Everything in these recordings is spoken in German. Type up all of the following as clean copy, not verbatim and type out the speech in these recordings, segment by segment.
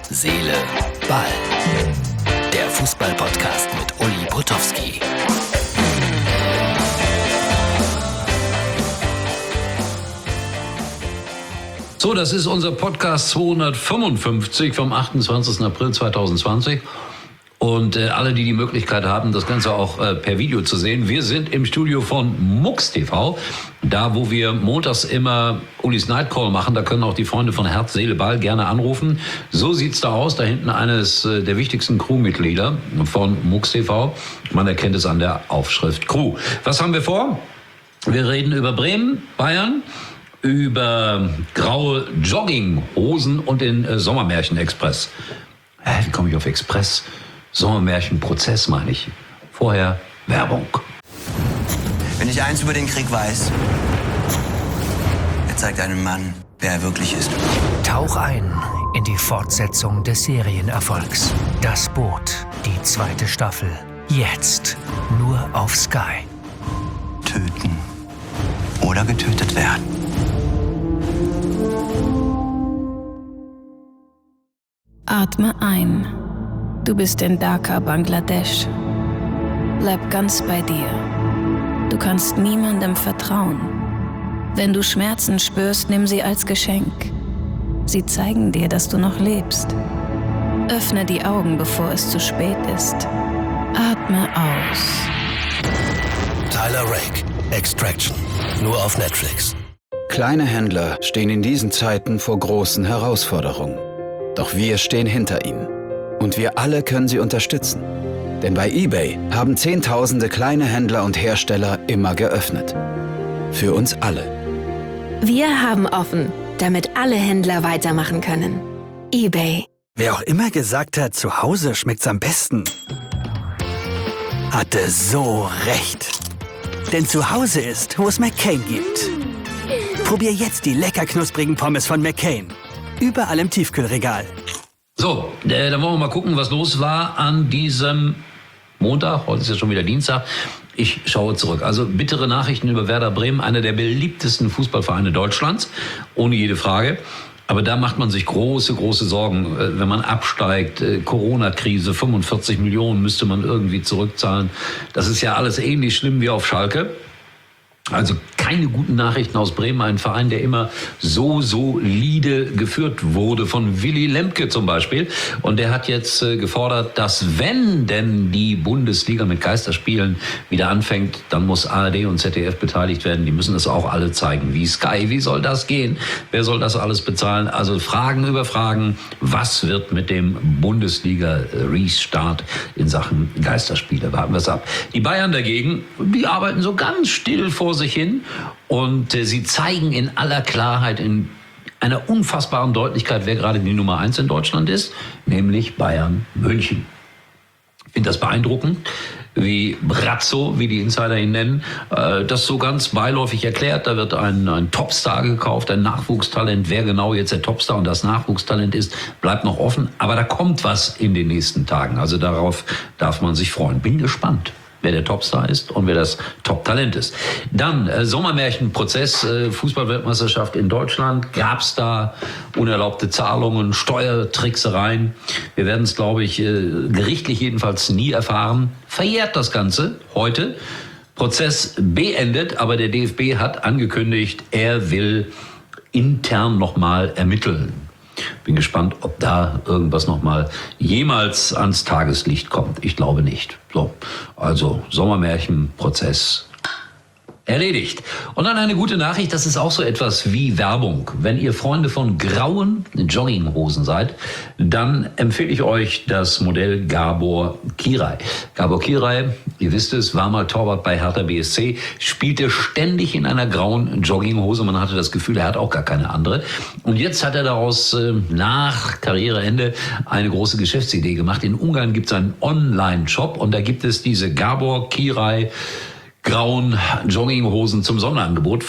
Seele, Ball. Der Fußball-Podcast mit Uli Potowski. So, das ist unser Podcast 255 vom 28. April 2020. Und alle, die die Möglichkeit haben, das Ganze auch per Video zu sehen. Wir sind im Studio von MUX TV, da wo wir montags immer Ulis Nightcall machen. Da können auch die Freunde von Herz, Seele, Ball gerne anrufen. So sieht's da aus. Da hinten eines der wichtigsten Crewmitglieder von MUX TV. Man erkennt es an der Aufschrift Crew. Was haben wir vor? Wir reden über Bremen, Bayern, über graue Jogginghosen und den Sommermärchen-Express. Wie komme ich auf Express? Sommermärchen-Prozess meine ich. Vorher Werbung. Wenn ich eins über den Krieg weiß, er zeigt einem Mann, wer er wirklich ist. Tauch ein in die Fortsetzung des Serienerfolgs. Das Boot, die 2. Staffel. Jetzt nur auf Sky. Töten oder getötet werden. Atme ein. Du bist in Dhaka, Bangladesch. Bleib ganz bei dir. Du kannst niemandem vertrauen. Wenn du Schmerzen spürst, nimm sie als Geschenk. Sie zeigen dir, dass du noch lebst. Öffne die Augen, bevor es zu spät ist. Atme aus. Tyler Rake, Extraction. Nur auf Netflix. Kleine Händler stehen in diesen Zeiten vor großen Herausforderungen. Doch wir stehen hinter ihnen. Und wir alle können sie unterstützen. Denn bei eBay haben Zehntausende kleine Händler und Hersteller immer geöffnet. Für uns alle. Wir haben offen, damit alle Händler weitermachen können. eBay. Wer auch immer gesagt hat, zu Hause schmeckt's am besten, hatte so recht. Denn zu Hause ist, wo es McCain gibt. Probier jetzt die lecker knusprigen Pommes von McCain. Überall im Tiefkühlregal. So, dann wollen wir mal gucken, was los war an diesem Montag. Heute ist ja schon wieder Dienstag. Ich schaue zurück. Also bittere Nachrichten über Werder Bremen, einer der beliebtesten Fußballvereine Deutschlands, ohne jede Frage. Aber da macht man sich große, große Sorgen, wenn man absteigt. Corona-Krise, 45 Millionen müsste man irgendwie zurückzahlen. Das ist ja alles ähnlich schlimm wie auf Schalke. Also keine guten Nachrichten aus Bremen, ein Verein, der immer so solide geführt wurde, von Willy Lemke zum Beispiel. Und der hat jetzt gefordert, dass wenn denn die Bundesliga mit Geisterspielen wieder anfängt, dann muss ARD und ZDF beteiligt werden. Die müssen es auch alle zeigen. Wie Sky, wie soll das gehen? Wer soll das alles bezahlen? Also Fragen über Fragen. Was wird mit dem Bundesliga-Restart in Sachen Geisterspiele? Warten wir es ab. Die Bayern dagegen, die arbeiten so ganz still vor sich hin und sie zeigen in aller Klarheit, in einer unfassbaren Deutlichkeit, wer gerade die Nummer 1 in Deutschland ist, nämlich Bayern München. Ich finde das beeindruckend, wie Brazzo, wie die Insider ihn nennen, das so ganz beiläufig erklärt. Da wird ein Topstar gekauft, ein Nachwuchstalent. Wer genau jetzt der Topstar und das Nachwuchstalent ist, bleibt noch offen. Aber da kommt was in den nächsten Tagen. Also darauf darf man sich freuen. Bin gespannt, wer der Topstar ist und wer das Top-Talent ist. Dann Sommermärchenprozess, Fußballweltmeisterschaft in Deutschland. Gab es da unerlaubte Zahlungen, Steuertricksereien? Wir werden es, glaube ich, gerichtlich jedenfalls nie erfahren. Verjährt das Ganze heute. Prozess beendet, aber der DFB hat angekündigt, er will intern nochmal ermitteln. Bin gespannt, ob da irgendwas nochmal jemals ans Tageslicht kommt. Ich glaube nicht. So, also Sommermärchenprozess erledigt. Und dann eine gute Nachricht, das ist auch so etwas wie Werbung. Wenn ihr Freunde von grauen Jogginghosen seid, dann empfehle ich euch das Modell Gabor Kirai. Gabor Kirai, ihr wisst es, war mal Torwart bei Hertha BSC, spielte ständig in einer grauen Jogginghose. Man hatte das Gefühl, er hat auch gar keine andere. Und jetzt hat er daraus nach Karriereende eine große Geschäftsidee gemacht. In Ungarn gibt es einen Online-Shop und da gibt es diese Gabor Kirai grauen Jogginghosen zum Sonderangebot,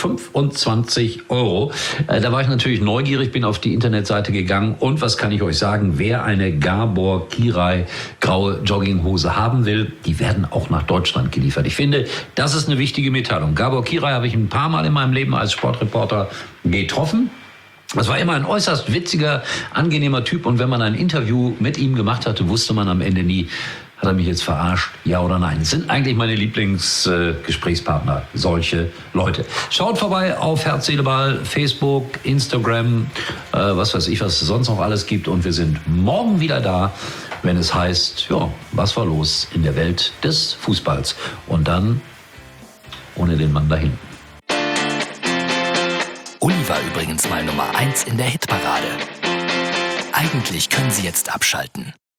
25 €. Da war ich natürlich neugierig, bin auf die Internetseite gegangen und was kann ich euch sagen, wer eine Gabor Kirai graue Jogginghose haben will, die werden auch nach Deutschland geliefert. Ich finde, das ist eine wichtige Mitteilung. Gabor Kirai habe ich ein paar Mal in meinem Leben als Sportreporter getroffen. Das war immer ein äußerst witziger, angenehmer Typ. Und wenn man ein Interview mit ihm gemacht hatte, wusste man am Ende nie, hat er mich jetzt verarscht, ja oder nein? Das sind eigentlich meine Lieblingsgesprächspartner, solche Leute. Schaut vorbei auf Herz, Seele, Ball, Facebook, Instagram, was weiß ich, was es sonst noch alles gibt. Und wir sind morgen wieder da, wenn es heißt, ja, was war los in der Welt des Fußballs? Und dann ohne den Mann dahin. Uli war übrigens mal Nummer 1 in der Hitparade. Eigentlich können Sie jetzt abschalten.